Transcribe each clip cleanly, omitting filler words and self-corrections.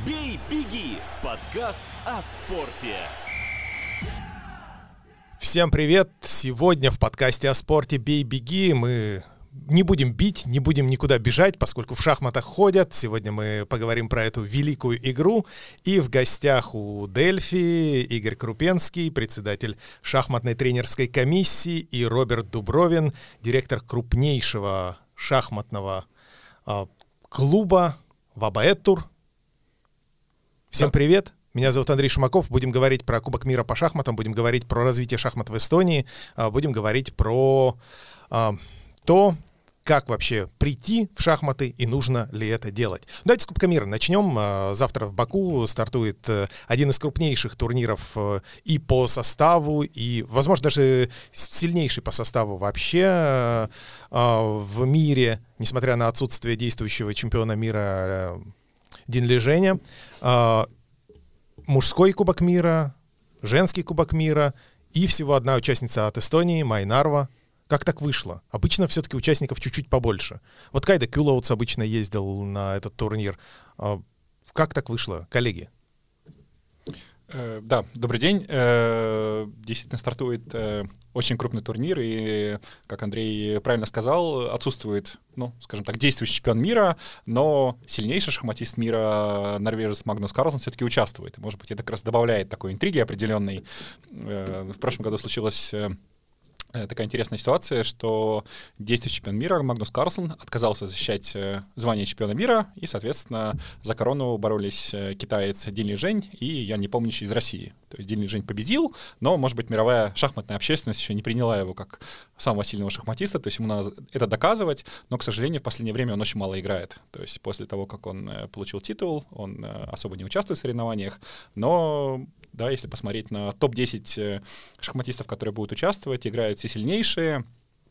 «Бей, беги» – подкаст о спорте. Всем привет! Сегодня в подкасте о спорте «Бей, беги» мы не будем бить, не будем никуда бежать, поскольку в шахматах ходят. Сегодня мы поговорим про эту великую игру. И в гостях у Дельфи Игорь Крупенский, председатель шахматной тренерской комиссии, и Роберт Дубровин, директор крупнейшего шахматного клуба Вабаэттур. Всем привет! Меня зовут Андрей Шумаков. Будем говорить про Кубок мира по шахматам, будем говорить про развитие шахмат в Эстонии, будем говорить про то, как вообще прийти в шахматы и нужно ли это делать. Давайте с Кубка мира начнем. Завтра в Баку стартует один из крупнейших турниров и по составу, и, возможно, даже сильнейший по составу вообще в мире, несмотря на отсутствие действующего чемпиона мира Дин Женя. Мужской Кубок мира, женский Кубок мира и всего одна участница от Эстонии, Май Нарва. Как так вышло? Обычно все-таки участников чуть-чуть побольше. Вот Кайда Кюлоутс обычно ездил на этот турнир. Как так вышло, коллеги? Да, добрый день. Действительно стартует очень крупный турнир, и, как Андрей правильно сказал, отсутствует, скажем так, действующий чемпион мира, но сильнейший шахматист мира, норвежец Магнус Карлсон, все-таки участвует. Может быть, это как раз добавляет такой интриги определенной. В прошлом году случилось такая интересная ситуация, что действующий чемпион мира Магнус Карлсон отказался защищать звание чемпиона мира, и, соответственно, за корону боролись китаец Дин Жень и Ян Непомнящий из России. То есть Дин Жень победил, но, может быть, мировая шахматная общественность еще не приняла его как самого сильного шахматиста, то есть ему надо это доказывать, но, к сожалению, в последнее время он очень мало играет. То есть после того, как он получил титул, он особо не участвует в соревнованиях, но да, если посмотреть на топ-10 шахматистов, которые будут участвовать, играют все сильнейшие.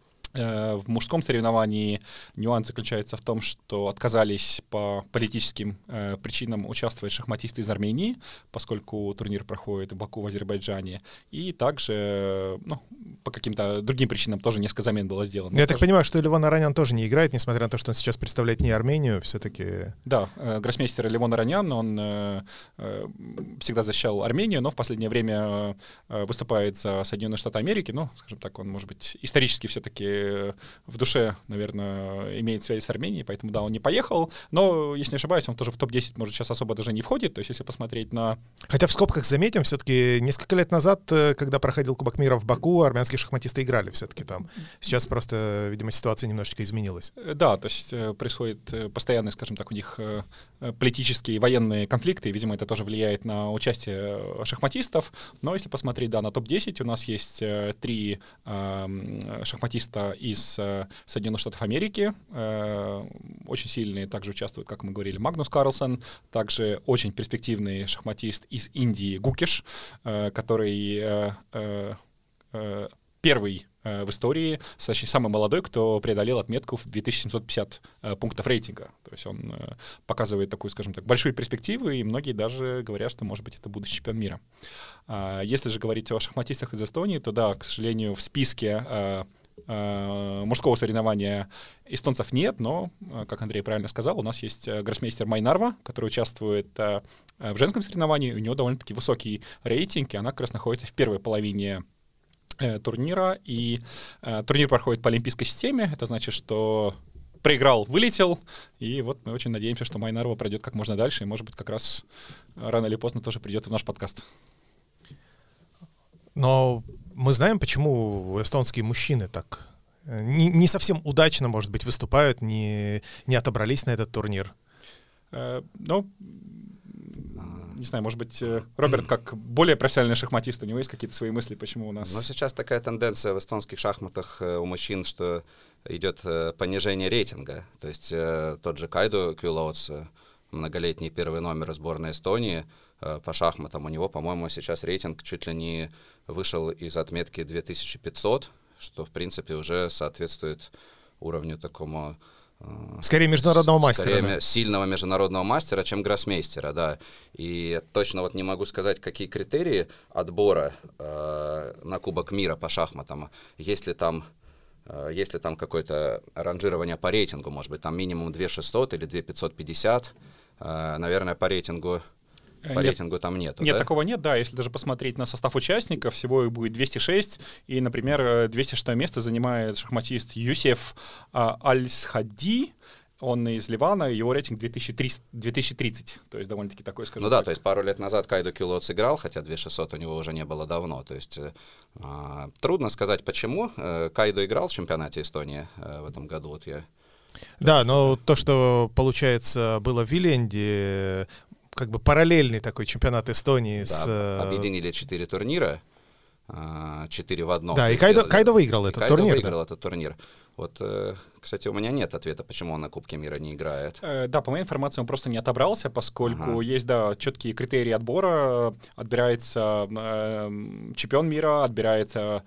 В мужском соревновании нюанс заключается в том, что отказались по политическим причинам участвовать шахматисты из Армении, поскольку турнир проходит в Баку, в Азербайджане, и также по каким-то другим причинам тоже несколько замен было сделано. Я так понимаю, что Левон Аронян тоже не играет, несмотря на то, что он сейчас представляет не Армению, все-таки... Да, гроссмейстер Левон Аронян, он всегда защищал Армению, но в последнее время выступает за Соединенные Штаты Америки, скажем так, он, может быть, исторически все-таки в душе, наверное, имеет связь с Арменией, поэтому, да, он не поехал, но, если не ошибаюсь, он тоже в топ-10, может, сейчас особо даже не входит, то есть, если посмотреть на... Хотя в скобках заметим, все-таки несколько лет назад, когда проходил Кубок мира в Баку, армянские шахматисты играли все-таки там. Сейчас просто, видимо, ситуация немножечко изменилась. Да, то есть происходят постоянные, скажем так, у них политические и военные конфликты, и, видимо, это тоже влияет на участие шахматистов, но если посмотреть, да, на топ-10, у нас есть 3 шахматиста из Соединенных Штатов Америки. Очень сильные также участвуют, как мы говорили, Магнус Карлсон, также очень перспективный шахматист из Индии Гукеш, который первый в истории, точнее, самый молодой, кто преодолел отметку в 2750 пунктов рейтинга. То есть он показывает такую, скажем так, большую перспективу, и многие даже говорят, что, может быть, это будущий чемпион мира. Если же говорить о шахматистах из Эстонии, то, да, к сожалению, в списке мужского соревнования эстонцев нет, но, как Андрей правильно сказал, у нас есть гроссмейстер Май Нарва, который участвует в женском соревновании, у него довольно-таки высокий рейтинг, и она как раз находится в первой половине турнира, и турнир проходит по олимпийской системе, это значит, что проиграл, вылетел, и вот мы очень надеемся, что Май Нарва пройдет как можно дальше, и, может быть, как раз рано или поздно тоже придет в наш подкаст. Но мы знаем, почему эстонские мужчины так не совсем удачно, может быть, выступают, не отобрались на этот турнир. Не знаю, может быть, Роберт, как более профессиональный шахматист, у него есть какие-то свои мысли, почему у нас... Сейчас такая тенденция в эстонских шахматах у мужчин, что идет понижение рейтинга. То есть тот же Кайда Кюлоутс, многолетний первый номер сборной Эстонии по шахматам, у него, по-моему, сейчас рейтинг чуть ли не вышел из отметки 2500, что, в принципе, уже соответствует уровню такому... Скорее международного мастера. Скорее да. Сильного международного мастера, чем гроссмейстера, да. И точно вот не могу сказать, какие критерии отбора на Кубок мира по шахматам. Если там какое-то ранжирование по рейтингу, может быть, там минимум 2600 или 2550, наверное, по рейтингу там нету, Нет, да? такого нет, да. Если даже посмотреть на состав участников, всего их будет 206. И, например, 206 место занимает шахматист Юсеф Аль-Схади. Он из Ливана, его рейтинг 2030. То есть довольно-таки такой, скажем Ну да, так. то есть пару лет назад Кайдо Кюлоц играл, хотя 2600 у него уже не было давно. То есть трудно сказать, почему. Кайдо играл в чемпионате Эстонии в этом году. Вот я... Да, но то, что, получается, было в Виленде, как бы параллельный такой чемпионат Эстонии Да, объединили 4 турнира, 4 в одном. Да, и Кайдо выиграл этот турнир. Кайдо выиграл этот турнир. Вот, кстати, у меня нет ответа, почему он на Кубке мира не играет. Да, по моей информации, он просто не отобрался, поскольку есть, да, четкие критерии отбора. Отбирается чемпион мира, отбирается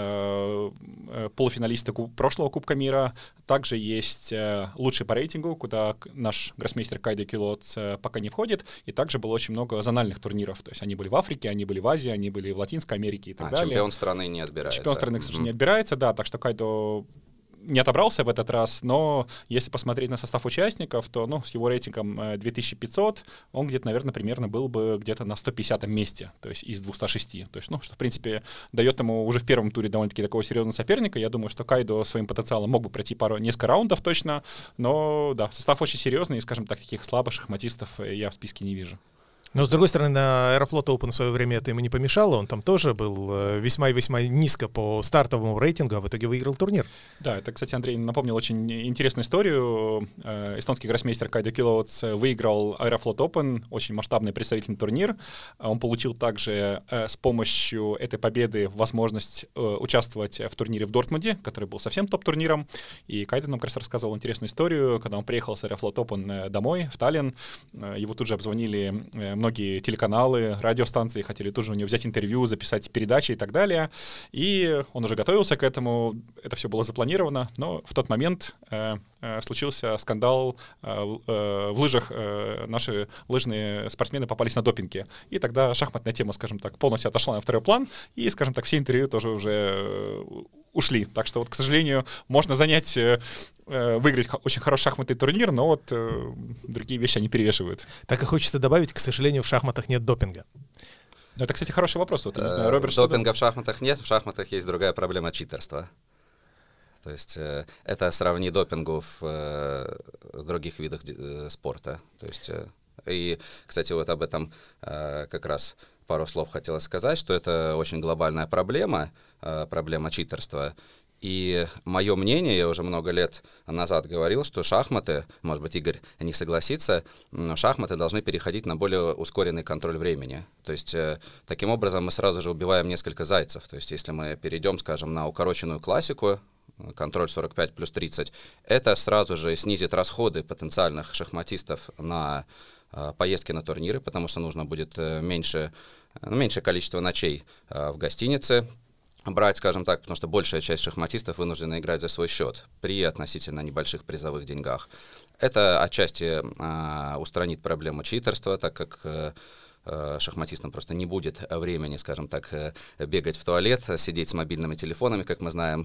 полуфиналисты прошлого Кубка мира. Также есть лучший по рейтингу, куда наш гроссмейстер Кайдо Кюлоц пока не входит. И также было очень много зональных турниров. То есть они были в Африке, они были в Азии, они были в Латинской Америке и так далее. Чемпион страны не отбирается. Чемпион страны, к сожалению, не отбирается, да, так что Кайдо не отобрался в этот раз, но если посмотреть на состав участников, то, ну, с его рейтингом 2500 он где-то, наверное, примерно был бы где-то на 150-м месте, то есть из 206. То есть, ну, что, в принципе, дает ему уже в первом туре довольно-таки такого серьезного соперника. Я думаю, что Кайдо своим потенциалом мог бы пройти несколько раундов точно, но, да, состав очень серьезный, и, скажем так, таких слабых шахматистов я в списке не вижу. Но, с другой стороны, на Аэрофлот Open в свое время это ему не помешало. Он там тоже был весьма и весьма низко по стартовому рейтингу, а в итоге выиграл турнир. Да, это, кстати, Андрей напомнил очень интересную историю. Эстонский гроссмейстер Кайдо Кюлоц выиграл Аэрофлот Open, очень масштабный представительный турнир. Он получил также с помощью этой победы возможность участвовать в турнире в Дортмунде, который был совсем топ-турниром. И Кайдо нам как раз рассказывал интересную историю, когда он приехал с Аэрофлот Open домой, в Таллин. Его тут же обзвонили многие телеканалы, радиостанции, хотели тоже у него взять интервью, записать передачи и так далее. И он уже готовился к этому, это все было запланировано, но в тот момент случился скандал в лыжах. Наши лыжные спортсмены попались на допинге. И тогда шахматная тема, скажем так, полностью отошла на второй план, и, скажем так, все интервью тоже уже ушли. Так что, вот, к сожалению, можно выиграть очень хороший шахматный турнир, но вот другие вещи они перевешивают. Так и хочется добавить, к сожалению, в шахматах нет допинга. Ну, это, кстати, хороший вопрос. Вот, не знаю, Роберт, допинга в шахматах нет, в шахматах есть другая проблема — читерства. То есть это сравни допингу в других видах спорта. То есть, и, кстати, вот об этом как раз пару слов хотелось сказать, что это очень глобальная проблема, проблема читерства. И мое мнение, я уже много лет назад говорил, что шахматы, может быть, Игорь не согласится, но шахматы должны переходить на более ускоренный контроль времени. То есть таким образом мы сразу же убиваем несколько зайцев. То есть если мы перейдем, скажем, на укороченную классику, контроль 45 плюс 30, это сразу же снизит расходы потенциальных шахматистов на поездки на турниры, потому что нужно будет меньшее количество ночей в гостинице брать, скажем так, потому что большая часть шахматистов вынуждена играть за свой счет при относительно небольших призовых деньгах. Это отчасти устранит проблему читерства, так как шахматистам просто не будет времени, скажем так, бегать в туалет, сидеть с мобильными телефонами, как мы знаем.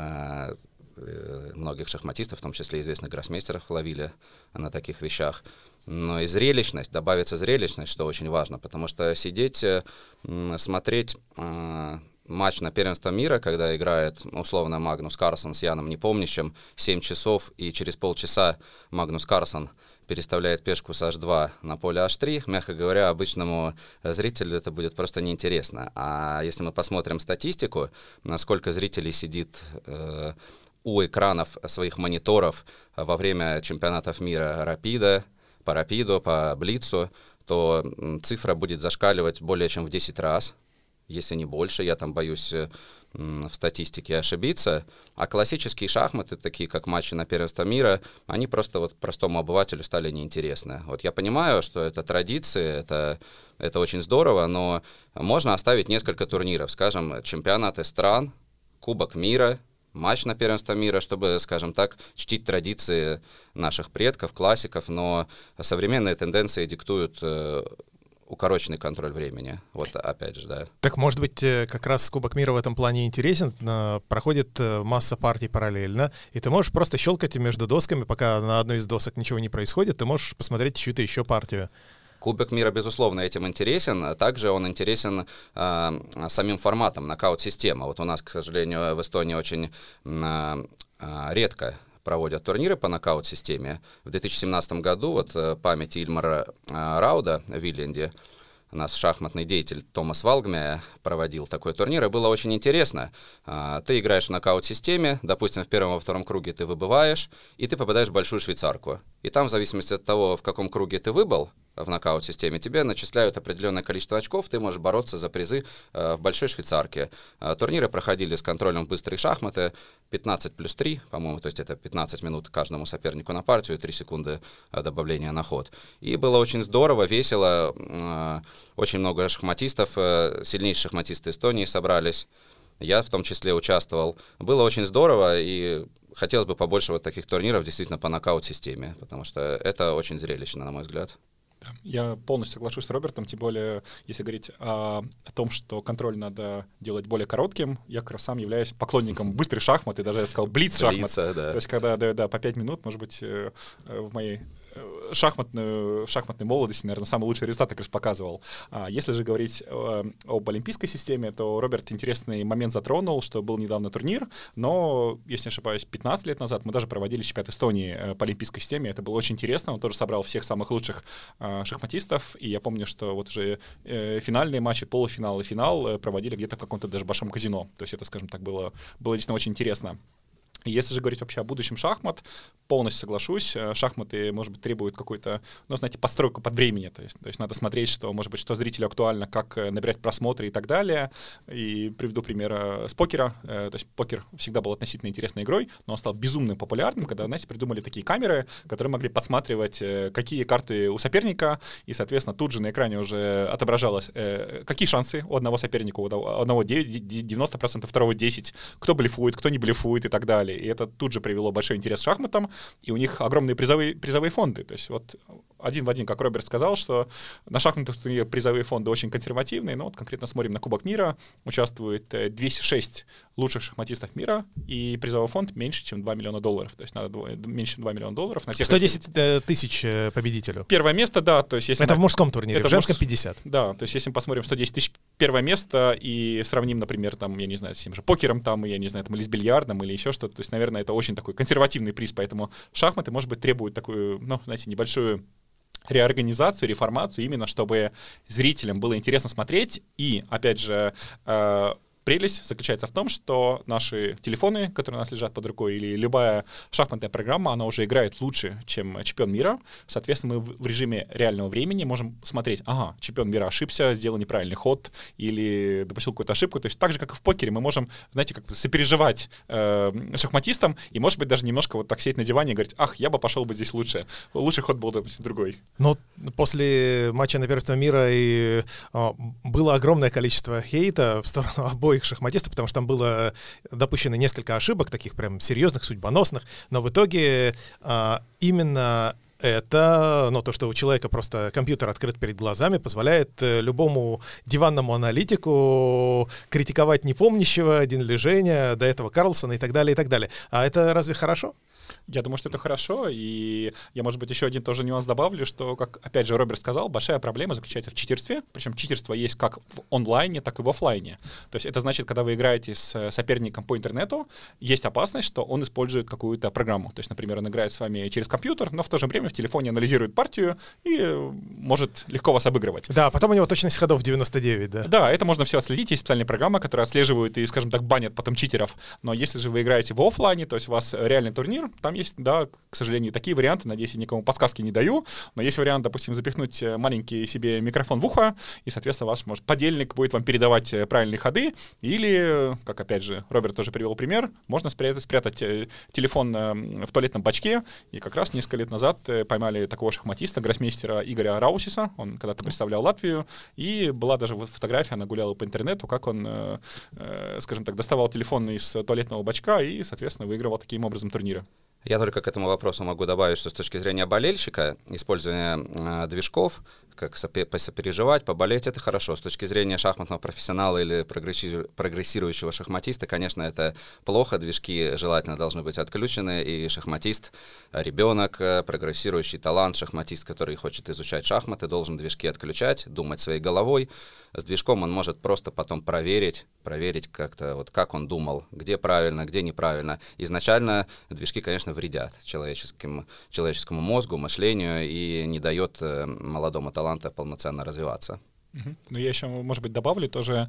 Многих шахматистов, в том числе известных гроссмейстеров, ловили на таких вещах. Но и зрелищность, добавится зрелищность, что очень важно, потому что сидеть, смотреть матч на первенство мира, когда играет условно Магнус Карлсон с Яном Непомнящим 7 часов, и через полчаса Магнус Карлсон переставляет пешку с h2 на поле h3, мягко говоря, обычному зрителю это будет просто неинтересно. А если мы посмотрим статистику, насколько зрителей сидит у экранов своих мониторов во время чемпионатов мира по Рапиду, по Блицу, то цифра будет зашкаливать более чем в 10 раз, если не больше. Я там боюсь в статистике ошибиться. А классические шахматы, такие как матчи на первенство мира, они просто вот простому обывателю стали неинтересны. Вот я понимаю, что это традиции, это очень здорово, но можно оставить несколько турниров, скажем, чемпионаты стран, Кубок мира, матч на первенство мира, чтобы, скажем так, чтить традиции наших предков, классиков, но современные тенденции диктуют укороченный контроль времени. Вот опять же, да. Так, может быть, как раз Кубок мира в этом плане интересен. Проходит масса партий параллельно, и ты можешь просто щелкать между досками, пока на одной из досок ничего не происходит, ты можешь посмотреть чью-то еще партию. Кубок мира, безусловно, этим интересен. А также он интересен самим форматом, нокаут-система. Вот у нас, к сожалению, в Эстонии очень редко проводят турниры по нокаут-системе. В 2017 году, вот память Ильмара Рауда в Виленде, наш шахматный деятель Томас Валгме проводил такой турнир, и было очень интересно. Ты играешь в нокаут-системе, допустим, в первом и во втором круге ты выбываешь, и ты попадаешь в большую швейцарку. И там, в зависимости от того, в каком круге ты выбыл в нокаут-системе, тебе начисляют определенное количество очков, ты можешь бороться за призы в большой швейцарке. Турниры проходили с контролем быстрые шахматы, 15+3, по-моему, то есть это 15 минут каждому сопернику на партию и 3 секунды добавления на ход. И было очень здорово, весело, очень много шахматистов, сильнейшие шахматисты Эстонии собрались, я в том числе участвовал. Было очень здорово, и хотелось бы побольше вот таких турниров действительно по нокаут-системе, потому что это очень зрелищно, на мой взгляд. Я полностью соглашусь с Робертом, тем более, если говорить о том, что контроль надо делать более коротким, я как раз сам являюсь поклонником быстрых шахмат, и даже, я сказал, блиц-шахмат. Да. То есть, когда по 5 минут, может быть, в моей шахматной молодости, наверное, самый лучший результат как раз показывал. Если же говорить об олимпийской системе, то Роберт интересный момент затронул, что был недавно турнир, но, если не ошибаюсь, 15 лет назад мы даже проводили чемпионат Эстонии по олимпийской системе. Это было очень интересно. Он тоже собрал всех самых лучших шахматистов, и я помню, что вот уже финальные матчи, полуфинал и финал проводили где-то в каком-то даже большом казино. То есть это, скажем так, было действительно очень интересно. Если же говорить вообще о будущем шахмат, полностью соглашусь. Шахматы, может быть, требуют какой-то, знаете, постройку под времени. То есть надо смотреть, что, может быть, что зрителю актуально, как набирать просмотры и так далее. И приведу пример с покера. То есть покер всегда был относительно интересной игрой, но он стал безумно популярным, когда, знаете, придумали такие камеры, которые могли подсматривать, какие карты у соперника, и, соответственно, тут же на экране уже отображалось, какие шансы у одного соперника, у одного 90%, второго 10%, кто блефует, кто не блефует и так далее. И это тут же привело большой интерес к шахматам, и у них огромные призовые фонды. То есть вот один в один, как Роберт сказал, что на шахматных турнирах призовые фонды очень консервативные, но вот конкретно смотрим на Кубок мира, участвует 206 лучших шахматистов мира, и призовой фонд меньше, чем $2 миллиона. То есть надо меньше, чем $2 миллиона. На всех 110 тысяч победителю. Первое место, да. То есть, если это в мужском турнире, в женском 50. Да, то есть если мы посмотрим 110 тысяч первое место и сравним, например, там, я не знаю, с тем же покером, там, я не знаю, там, или с бильярдом, или еще что-то, то есть, наверное, это очень такой консервативный приз, поэтому шахматы, может быть, требуют такую, ну, знаете, небольшую реорганизацию, реформацию, именно чтобы зрителям было интересно смотреть, и, опять же, прелесть заключается в том, что наши телефоны, которые у нас лежат под рукой, или любая шахматная программа, она уже играет лучше, чем чемпион мира. Соответственно, мы в режиме реального времени можем смотреть, ага, чемпион мира ошибся, сделал неправильный ход или допустил какую-то ошибку. То есть так же, как и в покере, мы можем, знаете, как бы сопереживать шахматистам и, может быть, даже немножко вот так сидеть на диване и говорить, ах, я бы пошел бы здесь лучше. Лучший ход был, допустим, другой. Но после матча на первенство мира и было огромное количество хейта в сторону обоих шахматистов, потому что там было допущено несколько ошибок, таких прям серьезных, судьбоносных, но в итоге именно это, ну, то, что у человека просто компьютер открыт перед глазами, позволяет любому диванному аналитику критиковать непомнящего Дин Леженя, до этого Карлсона и так далее, и так далее. А это разве хорошо? Я думаю, что это хорошо, и я, может быть, еще один тоже нюанс добавлю, что, как, опять же, Роберт сказал, большая проблема заключается в читерстве, причем читерство есть как в онлайне, так и в офлайне. То есть это значит, когда вы играете с соперником по интернету, есть опасность, что он использует какую-то программу. То есть, например, он играет с вами через компьютер, но в то же время в телефоне анализирует партию и может легко вас обыгрывать. Да, потом у него точность ходов 99, да. Да, это можно все отследить, есть специальные программы, которые отслеживают и, скажем так, банят потом читеров. Но если же вы играете в офлайне, то есть у вас реальный турнир, там есть, да, к сожалению, такие варианты, надеюсь, я никому подсказки не даю, но есть вариант, допустим, запихнуть маленький себе микрофон в ухо, и, соответственно, ваш, может, подельник будет вам передавать правильные ходы, или, как, опять же, Роберт тоже привел пример, можно спрятать телефон в туалетном бачке, и как раз несколько лет назад поймали такого шахматиста, гроссмейстера Игоря Раусиса, он когда-то представлял Латвию, и была даже фотография, она гуляла по интернету, как он, скажем так, доставал телефон из туалетного бачка и, соответственно, выигрывал таким образом турниры. Я только к этому вопросу могу добавить, что с точки зрения болельщика, использование движков, как посопереживать, поболеть, это хорошо. С точки зрения шахматного профессионала или прогрессирующего шахматиста, конечно, это плохо. Движки желательно должны быть отключены, и шахматист, ребенок, прогрессирующий талант, шахматист, который хочет изучать шахматы, должен движки отключать, думать своей головой. С движком он может просто потом проверить как-то, вот как он думал, где правильно, где неправильно. Изначально движки, конечно, вредят человеческому мозгу, мышлению и не дает молодому таланту полноценно развиваться. Ну, я еще, может быть, добавлю тоже,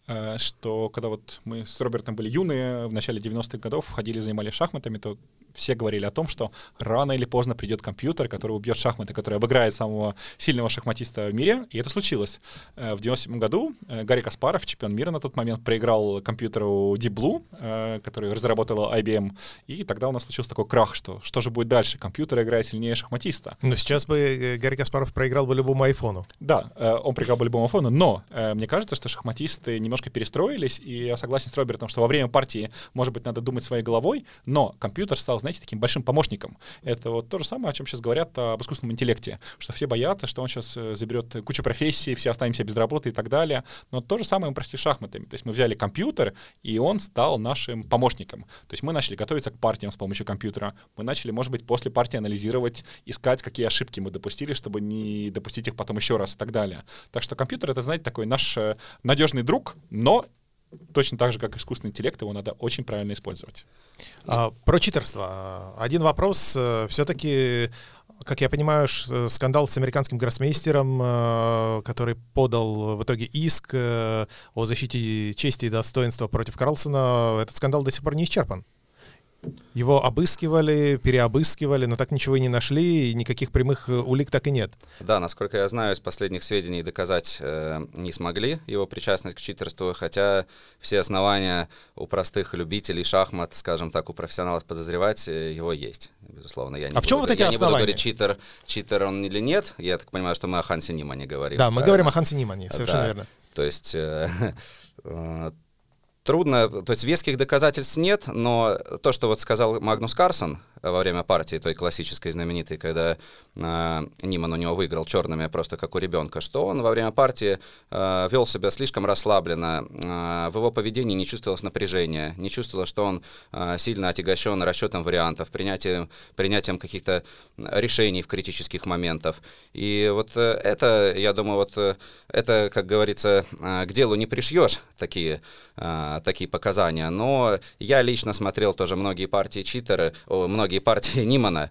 что когда вот мы с Робертом были юные, в начале 90-х годов ходили, занимались шахматами, то все говорили о том, что рано или поздно придет компьютер, который убьет шахматы, который обыграет самого сильного шахматиста в мире, и это случилось. В 97 году Гарри Каспаров, чемпион мира на тот момент, проиграл компьютеру Deep Blue, который разработала IBM, и тогда у нас случился такой крах, что же будет дальше? Компьютер играет сильнее шахматиста. Но сейчас бы Гарри Каспаров проиграл бы любому айфону. Да, он проиграл бы любому айфону, но мне кажется, что шахматисты немножко перестроились, и я согласен с Робертом, что во время партии, может быть, надо думать своей головой, но компьютер стал, знаете, таким большим помощником. Это вот то же самое, о чем сейчас говорят об искусственном интеллекте, что все боятся, что он сейчас заберет кучу профессий, все останемся без работы и так далее. Но то же самое мы прошли с шахматами. То есть мы взяли компьютер, и он стал нашим помощником. То есть мы начали готовиться к партиям с помощью компьютера. Мы начали, может быть, после партии анализировать, искать, какие ошибки мы допустили, чтобы не допустить их потом еще раз и так далее. Так что компьютер — это, знаете, такой наш надежный друг, но точно так же, как искусственный интеллект, его надо очень правильно использовать. Про читерство. Один вопрос. Все-таки, как я понимаю, скандал с американским гроссмейстером, который подал в итоге иск о защите чести и достоинства против Карлсона, этот скандал до сих пор не исчерпан. Его обыскивали, переобыскивали, но так ничего и не нашли, и никаких прямых улик так и нет. Да, насколько я знаю, из последних сведений доказать не смогли его причастность к читерству, хотя все основания у простых любителей шахмат, скажем так, у профессионалов подозревать его есть, безусловно. В чем вот эти основания? Не буду говорить, читер он или нет, я так понимаю, что мы о Хансе Нимане говорим. Да, мы говорим о Хансе Нимане, совершенно верно. То есть... Трудно, то есть веских доказательств нет, но то, что вот сказал Магнус Карлсон во время партии, той классической знаменитой, когда Ниман у него выиграл черными просто как у ребенка, что он во время партии вел себя слишком расслабленно, в его поведении не чувствовалось напряжения, не чувствовалось, что он сильно отягощен расчетом вариантов, принятием каких-то решений в критических моментах. И вот это, я думаю, вот это, как говорится, к делу не пришьешь такие показания, но я лично смотрел тоже многие партии Нимана,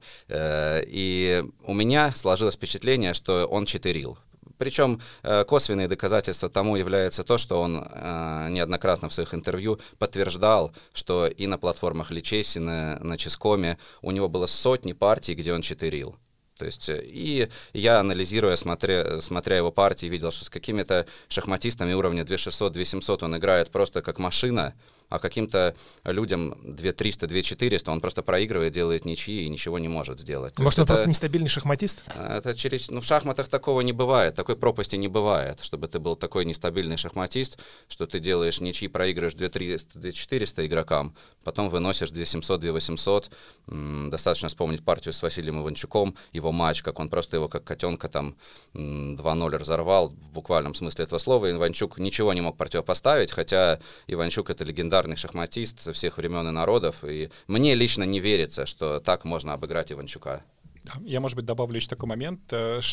и у меня сложилось впечатление, что он читерил. Причем косвенные доказательства тому является то, что он неоднократно в своих интервью подтверждал, что и на платформах Личесси, на Ческоме у него было сотни партий, где он читерил. То есть, и я, анализируя, смотря его партии, видел, что с какими-то шахматистами уровня 2600-2700 он играет просто как машина, а каким-то людям 2300, 2400 он просто проигрывает, делает ничьи и ничего не может сделать. Может, он просто нестабильный шахматист? В шахматах такого не бывает, такой пропасти не бывает, чтобы ты был такой нестабильный шахматист, что ты делаешь ничьи, проигрываешь 2300, 2400 игрокам, потом выносишь 2700, 2800. Достаточно вспомнить партию с Василием Иванчуком, его матч, как он просто его как котенка там 2-0 разорвал, в буквальном смысле этого слова. Иванчук ничего не мог противопоставить, хотя Иванчук — это легендарный шахматист всех времен и народов, и мне лично не верится, что так можно обыграть Иванчука. Я, может быть, добавлю еще такой момент,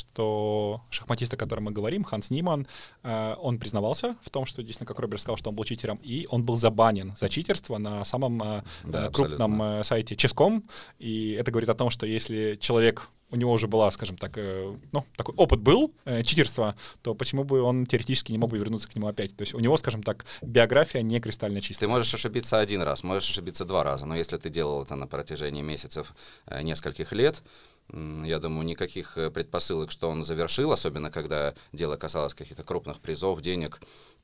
что шахматист, о котором мы говорим, Ханс Ниман, он признавался в том, что, действительно, как Роберт сказал, что он был читером, и он был забанен за читерство на самом крупном сайте Chess.com, и это говорит о том, что если человек, у него уже была, скажем так, такой опыт был читерства, то почему бы он теоретически не мог бы вернуться к нему опять? То есть у него, скажем так, биография не кристально чистая. Ты можешь ошибиться один раз, можешь ошибиться 2 раза, но если ты делал это на протяжении месяцев, нескольких лет, я думаю, никаких предпосылок, что он завершил, особенно когда дело касалось каких-то крупных призов, денег,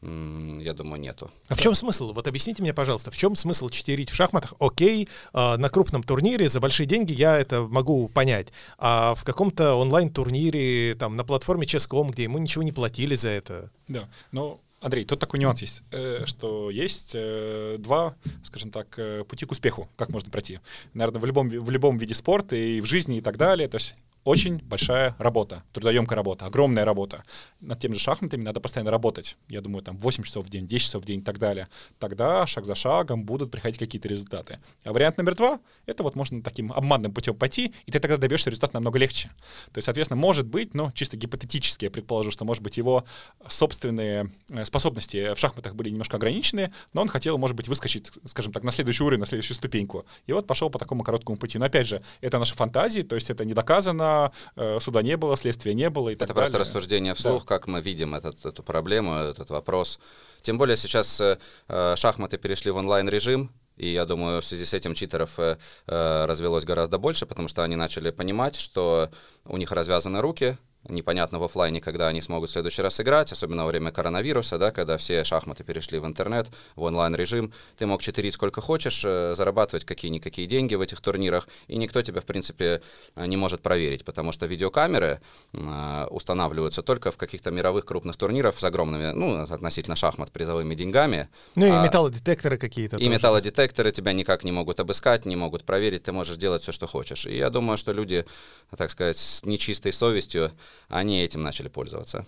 я думаю, нету. А в чем смысл? Вот объясните мне, пожалуйста, в чем смысл читерить в шахматах? Окей, на крупном турнире за большие деньги я это могу понять. А в каком-то онлайн-турнире, там, на платформе Chess.com, где ему ничего не платили за это? Да, но... Андрей, тут такой нюанс есть, что есть 2, скажем так, пути к успеху, как можно пройти. Наверное, в любом виде спорта и в жизни и так далее. То есть очень большая работа, трудоемкая работа, огромная работа. Над теми же шахматами надо постоянно работать. Я думаю, там 8 часов в день, 10 часов в день и так далее. Тогда шаг за шагом будут приходить какие-то результаты. А вариант номер 2 — это вот можно таким обманным путем пойти, и ты тогда добьешься результата намного легче. То есть, соответственно, может быть, ну, чисто гипотетически я предположу, что, может быть, его собственные способности в шахматах были немножко ограничены, но он хотел, может быть, выскочить, скажем так, на следующий уровень, на следующую ступеньку. И вот пошел по такому короткому пути. Но, опять же, это наши фантазии, то есть это не доказано, суда не было, следствия не было и так далее. Это просто рассуждение вслух, как мы видим эту проблему, этот вопрос. Тем более сейчас шахматы перешли в онлайн-режим, и я думаю, в связи с этим читеров развелось гораздо больше, потому что они начали понимать, что у них развязаны руки, непонятно в офлайне, когда они смогут в следующий раз играть, особенно во время коронавируса, да, когда все шахматы перешли в интернет, в онлайн-режим. Ты мог читерить сколько хочешь, зарабатывать какие-никакие деньги в этих турнирах, и никто тебя, в принципе, не может проверить, потому что видеокамеры устанавливаются только в каких-то мировых крупных турнирах с огромными, ну, относительно шахмат, призовыми деньгами. Ну и металлодетекторы какие-то. И металлодетекторы тебя никак не могут обыскать, не могут проверить, ты можешь делать все, что хочешь. И я думаю, что люди, так сказать, с нечистой совестью, они этим начали пользоваться.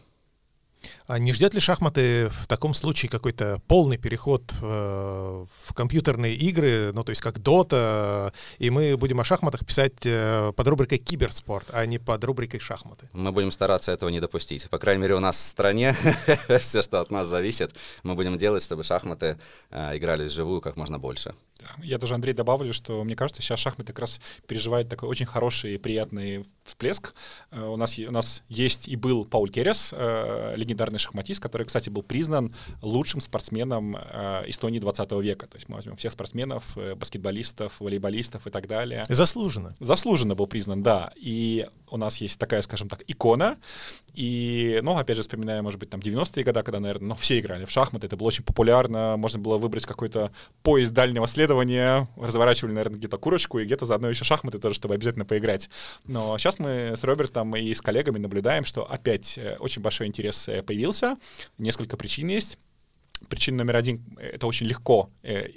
А не ждет ли шахматы в таком случае какой-то полный переход в компьютерные игры, ну, то есть как Dota, и мы будем о шахматах писать под рубрикой «Киберспорт», а не под рубрикой «Шахматы»? Мы будем стараться этого не допустить. По крайней мере, у нас в стране все, что от нас зависит, мы будем делать, чтобы шахматы играли вживую как можно больше. Я даже, Андрей, добавлю, что, мне кажется, сейчас шахматы как раз переживают такой очень хороший и приятный всплеск. У нас есть и был Пауль Керес, легендарный шахматист, который, кстати, был признан лучшим спортсменом Эстонии 20 века. То есть мы возьмем всех спортсменов, баскетболистов, волейболистов и так далее. Заслуженно. Заслуженно был признан, да. И у нас есть такая, скажем так, икона. И, ну, опять же, вспоминая, может быть, там 90-е годы, когда, наверное, ну, все играли в шахматы, это было очень популярно, можно было выбрать какой-то поезд дальнего следования, разворачивали, наверное, где-то курочку и где-то заодно еще шахматы тоже, чтобы обязательно поиграть. Но сейчас мы с Робертом и с коллегами наблюдаем, что опять очень большой интерес появился, несколько причин есть. Причина номер один — это очень легко,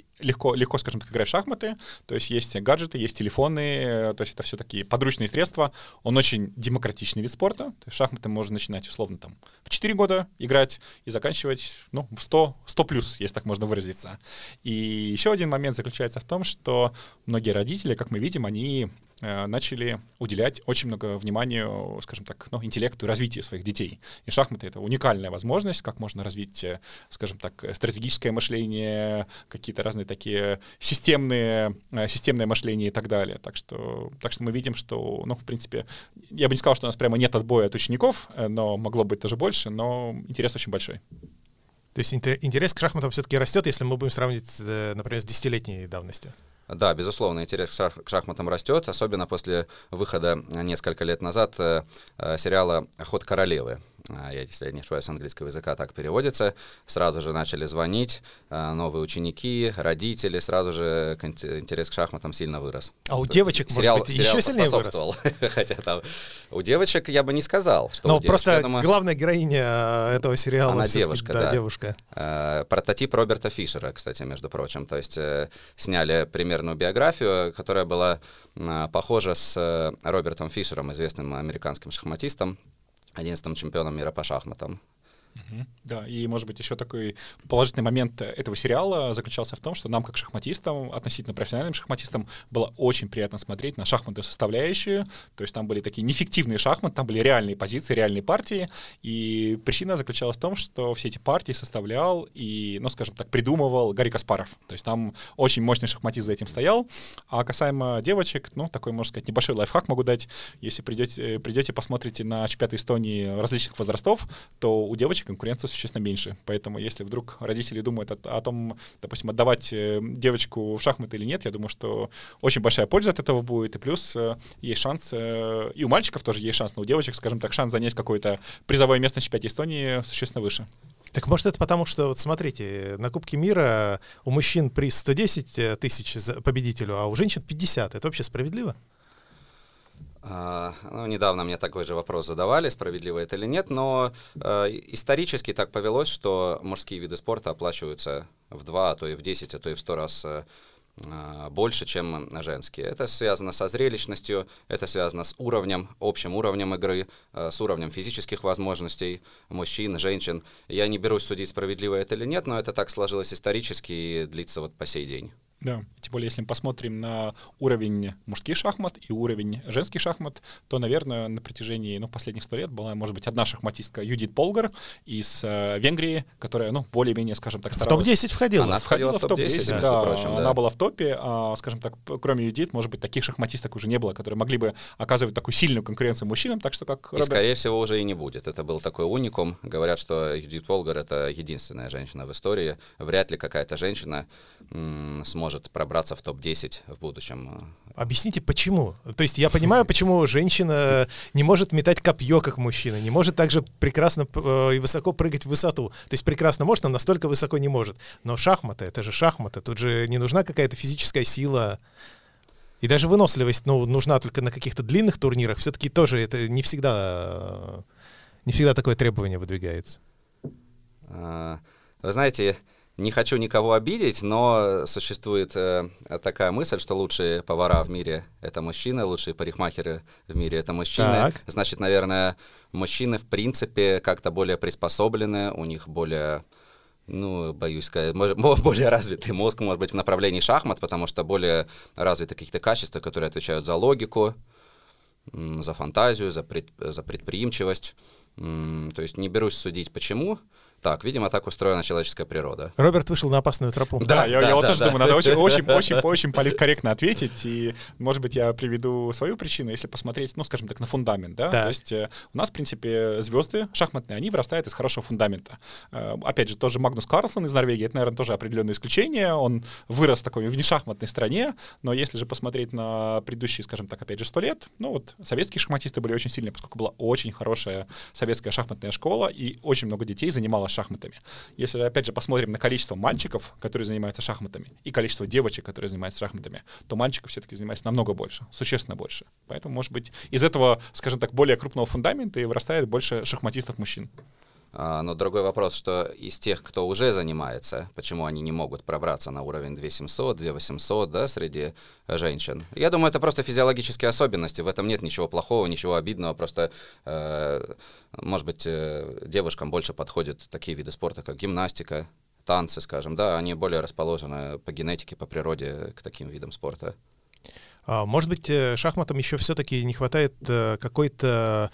скажем так, играть в шахматы. То есть есть гаджеты, есть телефоны, то есть это все такие подручные средства. Он очень демократичный вид спорта. То есть шахматы можно начинать условно там в 4 года играть и заканчивать, ну, в 100 плюс, если так можно выразиться. И еще один момент заключается в том, что многие родители, как мы видим, они начали уделять очень много внимания, скажем так, ну, интеллекту и развитию своих детей. И шахматы — это уникальная возможность, как можно развить, скажем так, стратегическое мышление, какие-то разные такие системное мышление и так далее. Так что мы видим, что, ну, в принципе, я бы не сказал, что у нас прямо нет отбоя от учеников, но могло быть тоже больше, но интерес очень большой. То есть интерес к шахматам все-таки растет, если мы будем сравнивать, например, с 10-летней давностью? Да, безусловно, интерес к шахматам растет, особенно после выхода несколько лет назад сериала «Ход королевы». Если я не ошибаюсь, с английского языка так переводится. Сразу же начали звонить новые ученики, родители, сразу же интерес к шахматам сильно вырос. А у девочек, может быть, еще сильнее вырос? Хотя там у девочек я бы не сказал, что но у девочек. Просто я думаю, главная героиня этого сериала... Она девушка, да. Девушка. Прототип Роберта Фишера, кстати, между прочим. То есть сняли примерную биографию, которая была похожа с Робертом Фишером, известным американским шахматистом, 11-м чемпионом мира по шахматам. Да, и, может быть, еще такой положительный момент этого сериала заключался в том, что нам, как шахматистам, относительно профессиональным шахматистам, было очень приятно смотреть на шахматную составляющую. То есть там были такие нефиктивные шахматы, там были реальные позиции, реальные партии. И причина заключалась в том, что все эти партии составлял и, ну, скажем так, придумывал Гарри Каспаров. То есть там очень мощный шахматист за этим стоял. А касаемо девочек, ну, такой, можно сказать, небольшой лайфхак могу дать. Если придете, посмотрите на чемпионаты Эстонии различных возрастов, то у девочек конкуренция существенно меньше. Поэтому если вдруг родители думают о том, допустим, отдавать девочку в шахматы или нет, я думаю, что очень большая польза от этого будет. И плюс есть шанс, и у мальчиков тоже есть шанс, но у девочек, скажем так, шанс занять какое-то призовое место на чемпионате Эстонии существенно выше. Так может это потому, что, вот смотрите, на Кубке мира у мужчин приз 110 тысяч победителю, а у женщин 50. Это вообще справедливо? Ну, недавно мне такой же вопрос задавали, справедливо это или нет, но исторически так повелось, что мужские виды спорта оплачиваются в 2, а то и в 10, а то и в 100 раз больше, чем женские. Это связано со зрелищностью, это связано с уровнем, общим уровнем игры, с уровнем физических возможностей мужчин, женщин. Я не берусь судить, справедливо это или нет, но это так сложилось исторически и длится вот по сей день. Да, тем более, если мы посмотрим на уровень мужских шахмат и уровень женских шахмат, то, наверное, на протяжении последних 100 лет была, может быть, одна шахматистка Юдит Полгар из Венгрии, которая, более-менее, скажем так, старалась. В топ-10 входила. Она входила в топ-10, между да, прочим. Она была в топе, скажем так, кроме Юдит, может быть, таких шахматисток уже не было, которые могли бы оказывать такую сильную конкуренцию мужчинам, так что как И, скорее всего, уже и не будет. Это был такой уникум. Говорят, что Юдит Полгар — это единственная женщина в истории. Вряд ли какая-то женщина сможет пробраться в топ-10 в будущем. Объясните, почему? То есть я понимаю, почему женщина не может метать копье, как мужчина, не может также прекрасно и высоко прыгать в высоту. То есть прекрасно может, но настолько высоко не может. Но шахматы — это же шахматы. Тут же не нужна какая-то физическая сила. И даже выносливость нужна только на каких-то длинных турнирах. Все-таки тоже это не всегда такое требование выдвигается. Вы знаете, не хочу никого обидеть, но существует такая мысль, что лучшие повара в мире — это мужчины, лучшие парикмахеры в мире — это мужчины. Так. Значит, наверное, мужчины в принципе как-то более приспособлены, у них более, боюсь сказать, более развитый мозг, может быть, в направлении шахмат, потому что более развиты какие-то качества, которые отвечают за логику, за фантазию, за предприимчивость. То есть не берусь судить, почему. Так, видимо, так устроена человеческая природа. Роберт вышел на опасную тропу. Да, я вот тоже думаю, надо очень политкорректно ответить, и, может быть, я приведу свою причину, если посмотреть, скажем так, на фундамент, да? То есть у нас, в принципе, звезды шахматные, они вырастают из хорошего фундамента. Опять же, тоже Магнус Карлсон из Норвегии, это, наверное, тоже определенное исключение, он вырос в такой внешахматной стране, но если же посмотреть на предыдущие, скажем так, опять же, 100 лет, советские шахматисты были очень сильные, поскольку была очень хорошая советская шахматная школа, и очень много детей занималось шахматами. Если, опять же, посмотрим на количество мальчиков, которые занимаются шахматами, и количество девочек, которые занимаются шахматами, то мальчиков все-таки занимается намного больше, существенно больше. Поэтому, может быть, из этого, скажем так, более крупного фундамента и вырастает больше шахматистов-мужчин. Но другой вопрос, что из тех, кто уже занимается, почему они не могут пробраться на уровень 2700, 2800, да, среди женщин? Я думаю, это просто физиологические особенности, в этом нет ничего плохого, ничего обидного, просто, может быть, девушкам больше подходят такие виды спорта, как гимнастика, танцы, скажем, да, они более расположены по генетике, по природе к таким видам спорта. Может быть, шахматам еще все-таки не хватает какой-то...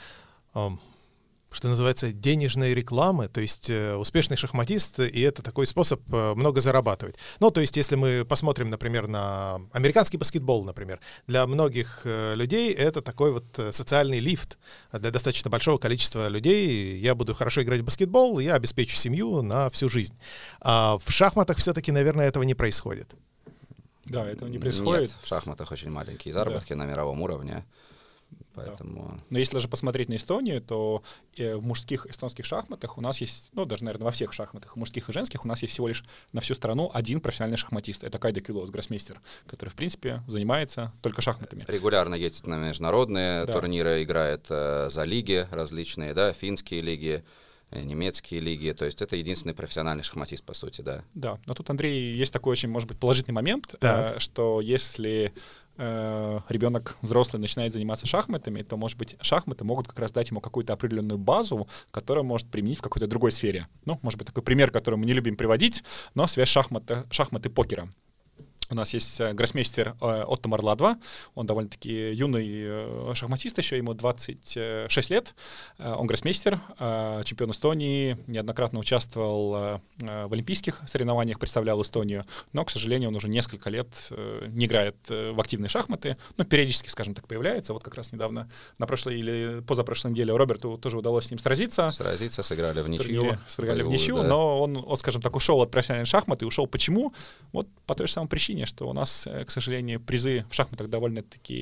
что называется, денежной рекламы, то есть успешный шахматист, и это такой способ много зарабатывать. То есть если мы посмотрим, например, на американский баскетбол, например, для многих людей это такой вот социальный лифт. Для достаточно большого количества людей я буду хорошо играть в баскетбол, я обеспечу семью на всю жизнь. А в шахматах все-таки, наверное, этого не происходит. Да, этого не происходит. Нет, в шахматах очень маленькие заработки на мировом уровне. Поэтому... Да. Но если даже посмотреть на Эстонию, то в мужских эстонских шахматах у нас есть, даже, наверное, во всех шахматах, мужских и женских, у нас есть всего лишь на всю страну один профессиональный шахматист. Это Кайдо Кюлоус, гроссмейстер, который, в принципе, занимается только шахматами. Регулярно ездит на международные турниры, играет за лиги различные, да, финские лиги, немецкие лиги, то есть это единственный профессиональный шахматист, по сути, да. Да, но тут, Андрей, есть такой очень, может быть, положительный момент, что если ребенок взрослый начинает заниматься шахматами, то, может быть, шахматы могут как раз дать ему какую-то определенную базу, которую он может применить в какой-то другой сфере. Может быть, такой пример, который мы не любим приводить, но связь шахматы покера. У нас есть гроссмейстер Оттомар Ладва, он довольно-таки юный шахматист еще, ему 26 лет, он гроссмейстер, чемпион Эстонии, неоднократно участвовал в олимпийских соревнованиях, представлял Эстонию, но, к сожалению, он уже несколько лет не играет в активные шахматы, периодически, скажем так, появляется, вот как раз недавно, на прошлой или позапрошлой неделе Роберту тоже удалось с ним сразиться. Сыграли в ничью. Сыграли в ничью, да. Но он, скажем так, ушел от профессиональных шахмат и ушел почему? Вот по той же самой причине, что у нас, к сожалению, призы в шахматах довольно-таки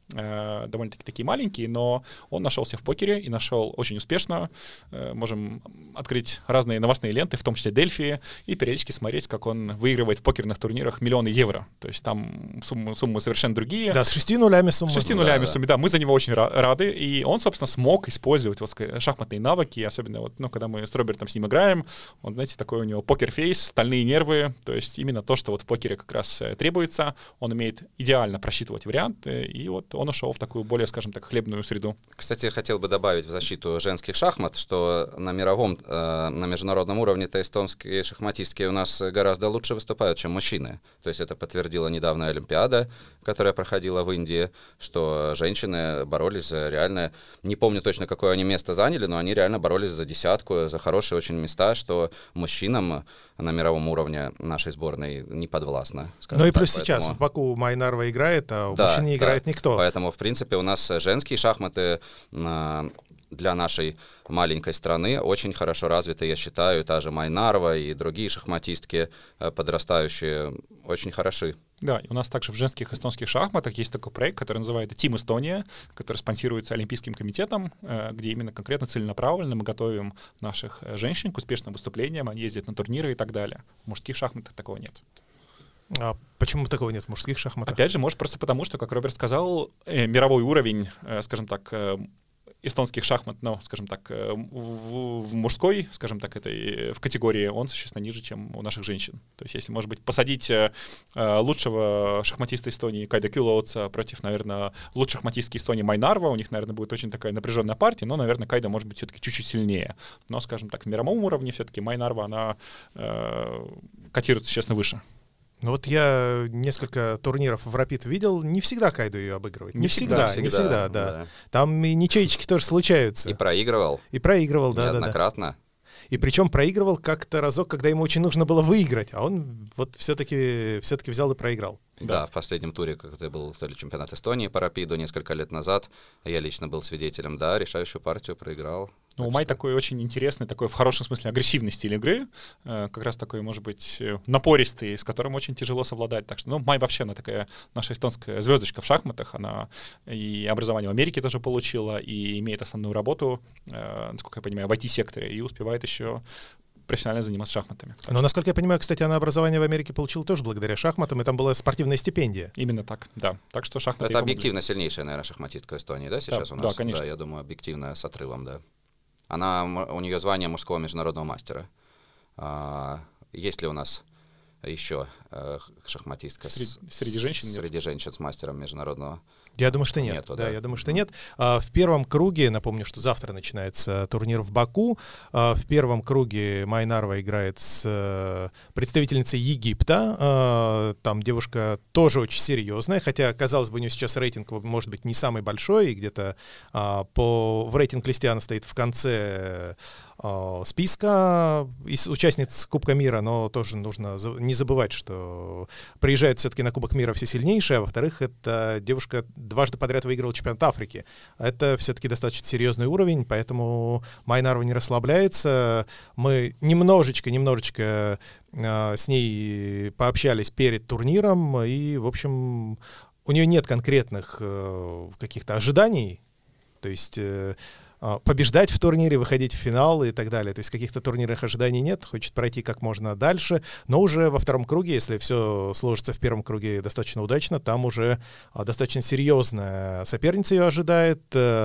довольно-таки такие маленькие, но он нашелся в покере и нашел очень успешно. Можем открыть разные новостные ленты, в том числе Дельфи, и периодически смотреть, как он выигрывает в покерных турнирах миллионы евро. То есть там суммы совершенно другие. Да, с 6 нулями суммы. С 6 нулями суммы, да. Мы за него очень рады. И он, собственно, смог использовать шахматные навыки, особенно когда мы с Робертом с ним играем. Он, знаете, такой у него покер-фейс, стальные нервы. То есть именно то, что в покере как раз требуется. Он умеет идеально просчитывать варианты. И он ушел в такую более, скажем так, хлебную среду. Кстати, хотел бы добавить в защиту женских шахмат, что на международном уровне-то эстонские шахматистки у нас гораздо лучше выступают, чем мужчины. То есть это подтвердила недавно Олимпиада, которая проходила в Индии, что женщины боролись реально, не помню точно, какое они место заняли, но они реально боролись за десятку, за хорошие очень места, что мужчинам на мировом уровне нашей сборной не подвластно. Ну и плюс сейчас в Баку Майнарова играет, а у мужчин не играет никто. Поэтому, в принципе, у нас женские шахматы для нашей маленькой страны очень хорошо развиты, я считаю. Та же Майнарова и другие шахматистки подрастающие очень хороши. Да, и у нас также в женских эстонских шахматах есть такой проект, который называется Team Estonia, который спонсируется Олимпийским комитетом, где именно конкретно целенаправленно мы готовим наших женщин к успешным выступлениям, они ездят на турниры и так далее. В мужских шахматах такого нет. А почему такого нет в мужских шахматах? Опять же, может, просто потому, что, как Роберт сказал, мировой уровень, скажем так, эстонских шахмат, скажем так, в мужской, скажем так, в категории, он существенно ниже, чем у наших женщин. То есть, если, может быть, посадить лучшего шахматиста Эстонии Кайда Кюлоутса против, наверное, лучшей шахматистки Эстонии Майнарва, у них, наверное, будет очень такая напряженная партия, но, наверное, Кайда может быть все-таки чуть-чуть сильнее. Но, скажем так, в мировом уровне все-таки Майнарва, она котируется, честно, выше. Ну вот я несколько турниров в Рапид видел, не всегда Кайду ее обыгрывает. Не всегда, да. Там и ничейчики тоже случаются. И проигрывал. Да. Неоднократно. И причем проигрывал как-то разок, когда ему очень нужно было выиграть, а он вот все-таки взял и проиграл. Да, в последнем туре, когда был то ли чемпионат Эстонии по рапиду несколько лет назад, я лично был свидетелем, да, решающую партию проиграл. Ну, у Май такой очень интересный, такой в хорошем смысле агрессивный стиль игры, как раз такой, может быть, напористый, с которым очень тяжело совладать. Так что, Май вообще, она такая наша эстонская звездочка в шахматах, она и образование в Америке тоже получила, и имеет основную работу, насколько я понимаю, в IT-секторе, и успевает еще профессионально заниматься шахматами. Но, насколько я понимаю, кстати, она образование в Америке получила тоже благодаря шахматам, и там была спортивная стипендия. Именно так, да. Так что шахматы... Это объективно сильнейшая, наверное, шахматистка Эстонии, да, сейчас да, у нас? Да, конечно. Да, я думаю, объективно с отрывом, да. У нее звание мужского международного мастера. Есть ли у нас еще шахматистка среди женщин? Среди женщин с мастером международного? Я думаю, что нет. Нету, да, я думаю, что нет. В первом круге, напомню, что завтра начинается турнир в Баку. В первом круге Майнарова играет с представительницей Египта. Там девушка тоже очень серьезная, хотя, казалось бы, у нее сейчас рейтинг может быть не самый большой, и где-то в рейтинг-листе она стоит в конце списка из участниц Кубка мира, но тоже нужно не забывать, что приезжают все-таки на Кубок мира все сильнейшие, а во-вторых, эта девушка дважды подряд выиграла чемпионат Африки. Это все-таки достаточно серьезный уровень, поэтому Майнарова не расслабляется. Мы немножечко с ней пообщались перед турниром, и, в общем, у нее нет конкретных каких-то ожиданий, то есть побеждать в турнире, выходить в финал и так далее. То есть каких-то турнирных ожиданий нет, хочет пройти как можно дальше, но уже во втором круге, если все сложится в первом круге достаточно удачно, там уже достаточно серьезная соперница ее ожидает.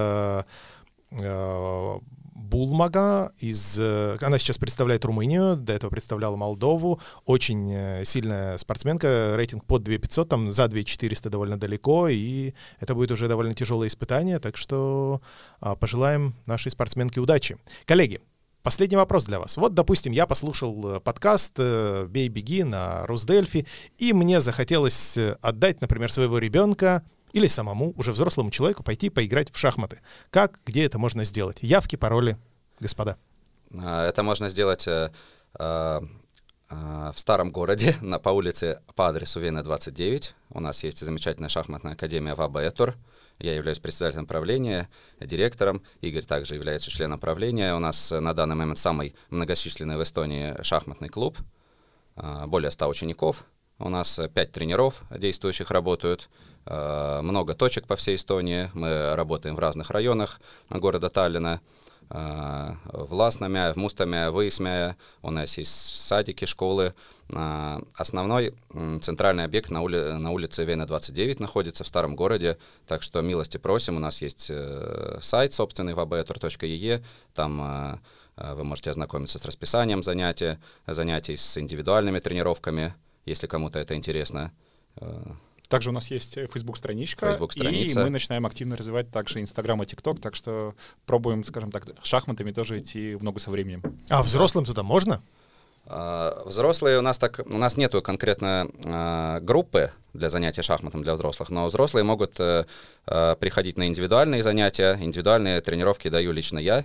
Булмага она сейчас представляет Румынию, до этого представляла Молдову, очень сильная спортсменка, рейтинг под 2500, там за 2400 довольно далеко, и это будет уже довольно тяжелое испытание, так что пожелаем нашей спортсменке удачи. Коллеги, последний вопрос для вас. Вот, допустим, я послушал подкаст «Бей, беги» на Русдельфи, и мне захотелось отдать, например, своего ребенка или самому, уже взрослому человеку, пойти поиграть в шахматы. Как, где это можно сделать? Явки, пароли, господа. Это можно сделать в старом городе, по улице, по адресу Вена 29. У нас есть замечательная шахматная академия ВАБ-Этур. Я являюсь председателем правления, директором. Игорь также является членом правления. У нас на данный момент самый многочисленный в Эстонии шахматный клуб. Более 100 учеников. У нас 5 тренеров действующих работают. много точек по всей Эстонии. Мы работаем в разных районах города Таллина. В Ласнаме, в Мустаме, в Исме. У нас есть садики, школы. Основной центральный объект на улице Вена 29 находится в старом городе, так что милости просим. У нас есть сайт собственный vbetur.ee. Там вы можете ознакомиться с расписанием занятий с индивидуальными тренировками, если кому-то это интересно. Также у нас есть Facebook-страничка, и мы начинаем активно развивать также Инстаграм и ТикТок, так что пробуем, скажем так, шахматами тоже идти в ногу со временем. А взрослым туда можно? Взрослые у нас нету конкретно группы для занятий шахматом для взрослых, но взрослые могут приходить на индивидуальные занятия. Индивидуальные тренировки даю лично я,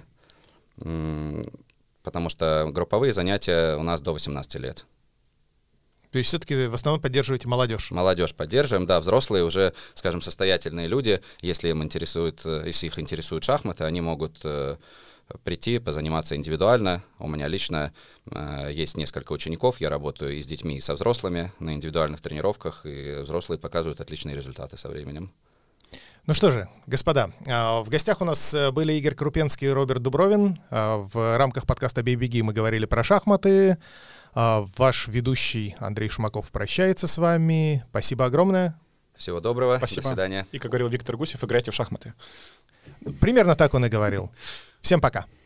потому что групповые занятия у нас до 18 лет. То есть все-таки в основном поддерживаете молодежь? Молодежь поддерживаем, да. Взрослые уже, скажем, состоятельные люди, если их интересуют шахматы, они могут прийти, позаниматься индивидуально. У меня лично есть несколько учеников, я работаю и с детьми, и со взрослыми на индивидуальных тренировках, и взрослые показывают отличные результаты со временем. Ну что же, господа, в гостях у нас были Игорь Крупенский и Роберт Дубровин. В рамках подкаста «Бей-беги» мы говорили про шахматы. Ваш ведущий Андрей Шумаков прощается с вами. Спасибо огромное. Всего доброго. Спасибо. До свидания. И, как говорил Виктор Гусев, играйте в шахматы. Примерно так он и говорил. Всем пока.